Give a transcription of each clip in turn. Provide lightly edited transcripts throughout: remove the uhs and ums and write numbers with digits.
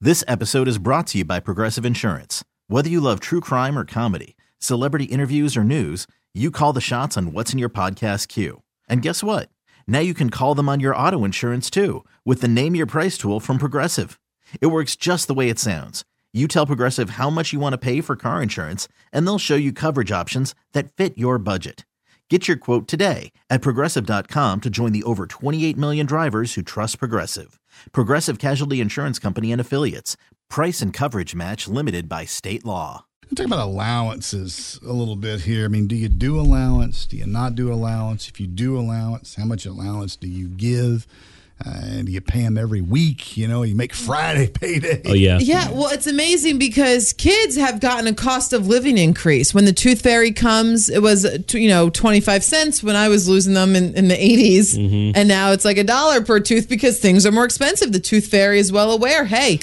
This episode is brought to you by Progressive Insurance. Whether you love true crime or comedy, celebrity interviews or news, you call the shots on what's in your podcast queue. And guess what? Now you can call them on your auto insurance too with the Name Your Price tool from Progressive. It works just the way it sounds. You tell Progressive how much you want to pay for car insurance, and they'll show you coverage options that fit your budget. Get your quote today at Progressive.com to join the over 28 million drivers who trust Progressive. Progressive Casualty Insurance Company and Affiliates. Price and coverage match limited by state law. Let's talk about allowances a little bit here. I mean, do you do allowance? Do you not do allowance? If you do allowance, how much allowance do you give? Do you pay them every week? You know, you make Friday payday. Oh, yeah. Yeah, well, it's amazing because kids have gotten a cost of living increase. When the Tooth Fairy comes, it was, 25 cents when I was losing them in the 80s. Mm-hmm. And now it's like $1 per tooth because things are more expensive. The Tooth Fairy is well aware, hey,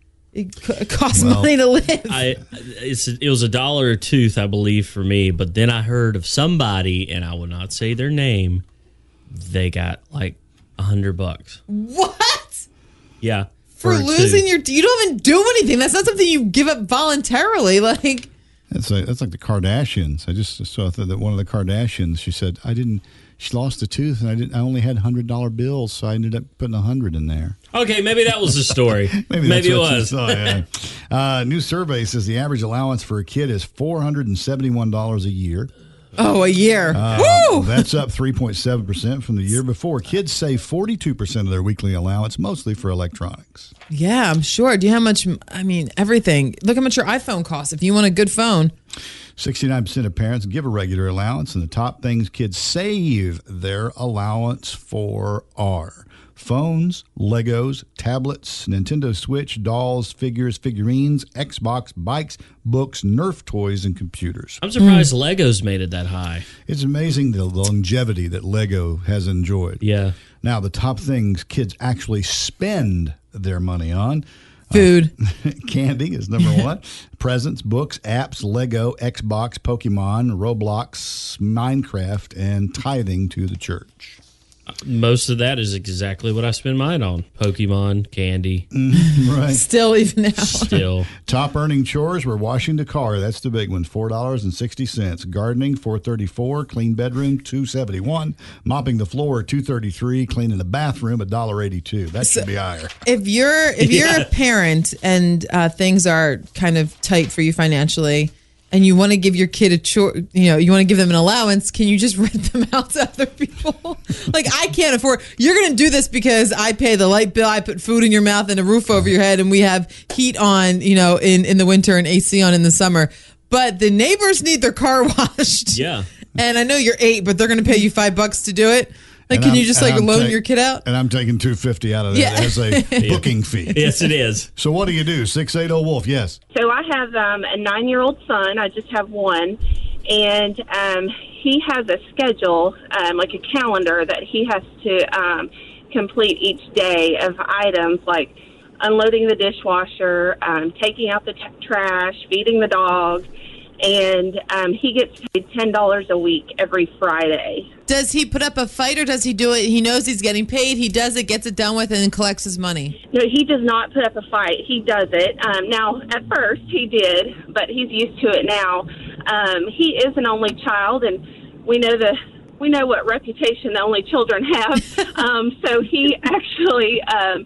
it costs money to live. It was $1 a tooth, I believe, for me. But then I heard of somebody, and I will not say their name, they got like $100. What? Yeah. For losing you don't even do anything. That's not something you give up voluntarily. Like that's like the Kardashians. I just saw that one of the Kardashians. She said she lost a tooth and I only had $100 bills, so I ended up putting 100 in there. Okay, maybe that was the story. maybe it was. Saw, yeah. New survey says the average allowance for a kid is $471 a year. Oh, a year. Woo! That's up 3.7% from the year before. Kids save 42% of their weekly allowance, mostly for electronics. Yeah, I'm sure. Do you know how much? I mean, everything. Look how much your iPhone costs if you want a good phone. 69% of parents give a regular allowance, and the top things kids save their allowance for are phones, Legos, tablets, Nintendo Switch, dolls, figures, figurines, Xbox, bikes, books, Nerf toys, and computers. I'm surprised Legos made it that high. It's amazing the longevity that Lego has enjoyed. Yeah. Now, the top things kids actually spend their money on. Food. Candy is number one. Presents, books, apps, Lego, Xbox, Pokemon, Roblox, Minecraft, and tithing to the church. Most of that is exactly what I spend mine on. Pokemon, candy. Right. Still, even now. Still. Top earning chores were washing the car. That's the big one. $4.60. Gardening, $4.34. Clean bedroom, $2.71. Mopping the floor, $2.33. Cleaning the bathroom, $1.82. That should be higher. If you're a parent and things are kind of tight for you financially, and you want to give your kid a chore, you want to give them an allowance, can you just rent them out to other people? Like, I can't afford, you're going to do this because I pay the light bill, I put food in your mouth and a roof over your head, and we have heat on, in the winter and AC on in the summer. But the neighbors need their car washed. Yeah. And I know you're 8, but they're going to pay you $5 to do it. Like, can you just loan your kid out? And I'm taking $250 out of that as a booking fee. Yes, it is. So what do you do? 680-WOLF, yes. So I have a 9-year-old son. I just have one. And he has a schedule, like a calendar that he has to complete each day of items like unloading the dishwasher, taking out the trash, feeding the dog. And he gets paid $10 a week every Friday. Does he put up a fight, or does he do it? He knows he's getting paid. He does it, gets it done with, and then collects his money. No, he does not put up a fight. He does it. Now, at first he did, but he's used to it now. He is an only child, and we know what reputation the only children have. So he actually.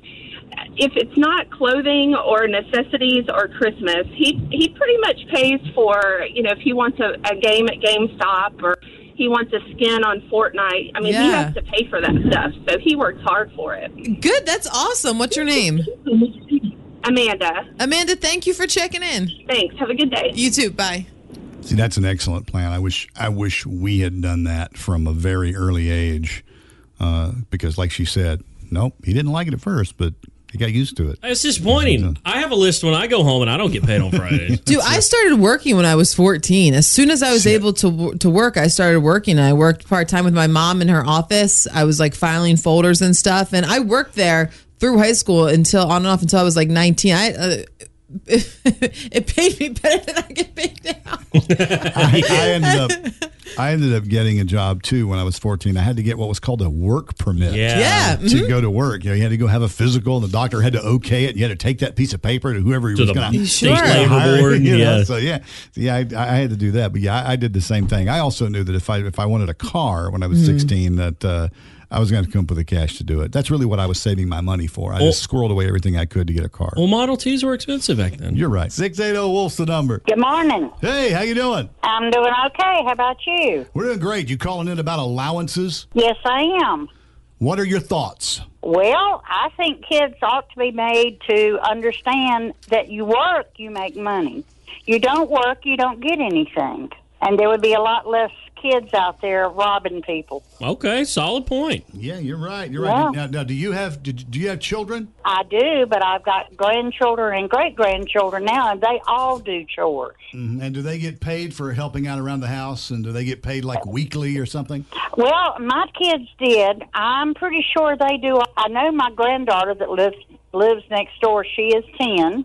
If it's not clothing or necessities or Christmas, he pretty much pays for, if he wants a game at GameStop or he wants a skin on Fortnite. I mean, He has to pay for that stuff, so he works hard for it. Good. That's awesome. What's your name? Amanda. Amanda, thank you for checking in. Thanks. Have a good day. You too. Bye. See, that's an excellent plan. I wish we had done that from a very early age because, like she said, nope, he didn't like it at first, but he got used to it. It's disappointing. I have a list when I go home and I don't get paid on Fridays. Dude, I started working when I was 14. As soon as I was able to work, I started working. I worked part-time with my mom in her office. I was like filing folders and stuff. And I worked there through high school until on and off until I was like 19. It paid me better than I get paid now. I ended up I ended up getting a job too when I was 14. I had to get what was called a work permit. Yeah. To go to work. You had to go have a physical, and the doctor had to okay it. You had to take that piece of paper to whoever he was going to state labor board. So I had to do that. But I did the same thing. I also knew that if I wanted a car when I was 16, that I was going to come up with the cash to do it. That's really what I was saving my money for. I just squirreled away everything I could to get a car. Well, Model Ts were expensive back then. You're right. 680 Wolf's the number. Good morning. Hey, how you doing? I'm doing okay. How about you? We're doing great. You calling in about allowances? Yes, I am. What are your thoughts? Well, I think kids ought to be made to understand that you work, you make money. You don't work, you don't get anything. And there would be a lot less kids out there robbing people. Okay, solid point. Yeah, you're right. You're Yeah. right. Now, do you have children? I do, but I've got grandchildren and great-grandchildren now, and they all do chores. Mm-hmm. And do they get paid for helping out around the house? And do they get paid like weekly or something? Well, my kids did. I'm pretty sure they do. I know my granddaughter that lives next door. She is 10,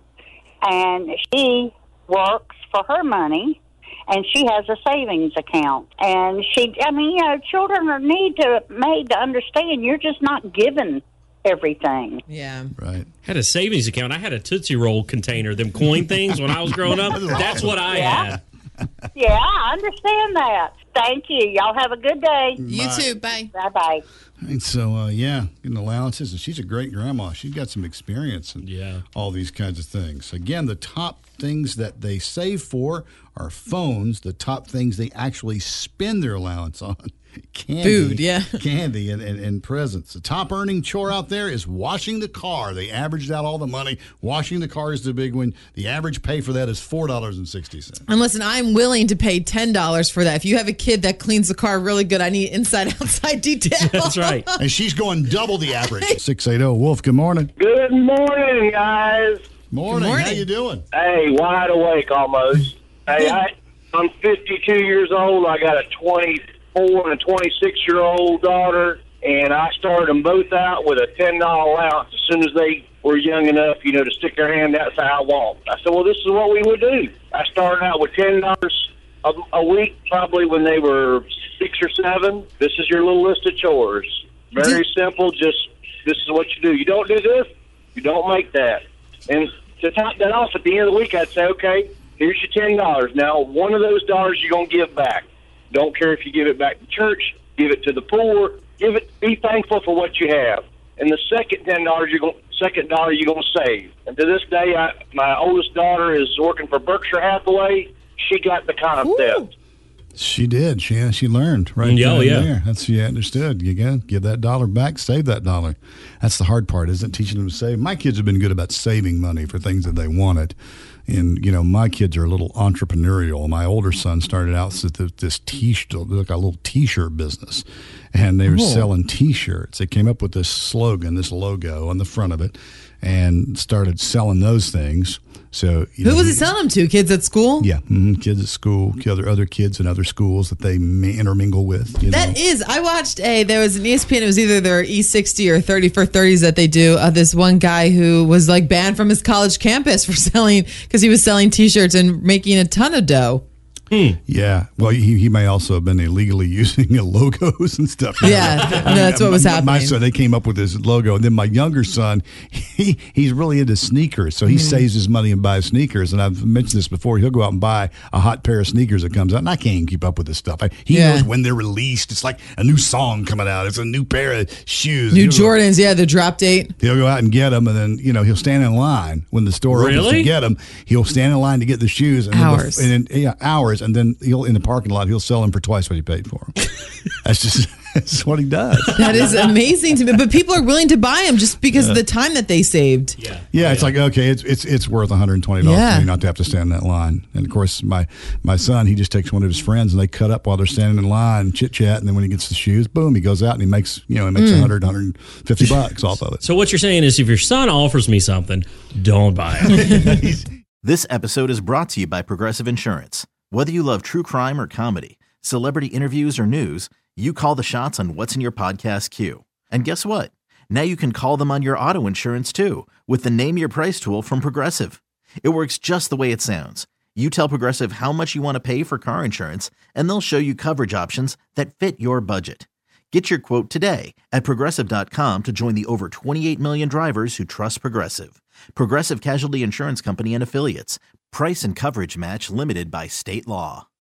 and she works for her money. And she has a savings account. And children are made to understand you're just not given everything. Yeah. Right. Had a savings account. I had a Tootsie Roll container, them coin things when I was growing up. That's what I had. Yeah, I understand that. Thank you. Y'all have a good day. You too. Bye. Bye-bye. And so, getting allowances. And she's a great grandma. She's got some experience in all these kinds of things. Again, the top things that they save for are phones. The top things they actually spend their allowance on. Candy, Food, candy and presents. The top earning chore out there is washing the car. They averaged out all the money. Washing the car is the big one. The average pay for that is $4.60. And listen, I'm willing to pay $10 for that. If you have a kid that cleans the car really good, I need inside-outside detail. That's right. And she's going double the average. 680 Wolf, good morning. Good morning, guys. Morning. How you doing? Hey, wide awake almost. Hey, I'm 52 years old. I got a 24 and a 26-year-old daughter, and I started them both out with a $10 allowance as soon as they were young enough, to stick their hand out and say, I want. I said, well, this is what we would do. I started out with $10 a week, probably when they were 6 or 7. This is your little list of chores. Very simple. Just this is what you do. You don't do this, you don't make that. And to top that off, at the end of the week, I'd say, okay, here's your $10. Now, one of those dollars you're going to give back. Don't care if you give it back to church, give it to the poor, be thankful for what you have. And the second $10 you're going to save. And to this day, my oldest daughter is working for Berkshire Hathaway. She got the concept. She did. She learned right there. That's she understood. You got to give that dollar back, save that dollar. That's the hard part, isn't it? Teaching them to save. My kids have been good about saving money for things that they wanted. And, my kids are a little entrepreneurial. My older son started out with this T-shirt, like a little T-shirt business. And they were selling T-shirts. They came up with this slogan, this logo on the front of it, and started selling those things. So who was he selling them to? Kids at school? Yeah, kids at school, other kids in other schools that they intermingle with. I watched there was an ESPN, it was either their E60 or 30 for 30s that they do. This one guy who was like banned from his college campus for selling, because he was selling T-shirts and making a ton of dough. Yeah, well, he may also have been illegally using logos and stuff. Yeah, that's what was happening. My son, they came up with this logo, and then my younger son, he's really into sneakers, so he saves his money and buys sneakers. And I've mentioned this before. He'll go out and buy a hot pair of sneakers that comes out, and I can't even keep up with this stuff. He knows when they're released. It's like a new song coming out. It's a new pair of shoes. New Jordans, the drop date. He'll go out and get them, and then he'll stand in line when the store opens to get them. He'll stand in line to get the shoes. And hours. Hours. And then in the parking lot, he'll sell them for twice what he paid for them. That's what he does. That is amazing to me. But people are willing to buy them just because of the time that they saved. Yeah, it's like, okay, it's worth $120 for me not to have to stand in that line. And of course, my son, he just takes one of his friends and they cut up while they're standing in line, chit chat, and then when he gets the shoes, boom, he goes out and he makes $150 off of it. So what you're saying is, if your son offers me something, don't buy it. This episode is brought to you by Progressive Insurance. Whether you love true crime or comedy, celebrity interviews or news, you call the shots on what's in your podcast queue. And guess what? Now you can call them on your auto insurance too with the Name Your Price tool from Progressive. It works just the way it sounds. You tell Progressive how much you want to pay for car insurance, and they'll show you coverage options that fit your budget. Get your quote today at Progressive.com to join the over 28 million drivers who trust Progressive. Progressive Casualty Insurance Company and Affiliates. Price and coverage match limited by state law.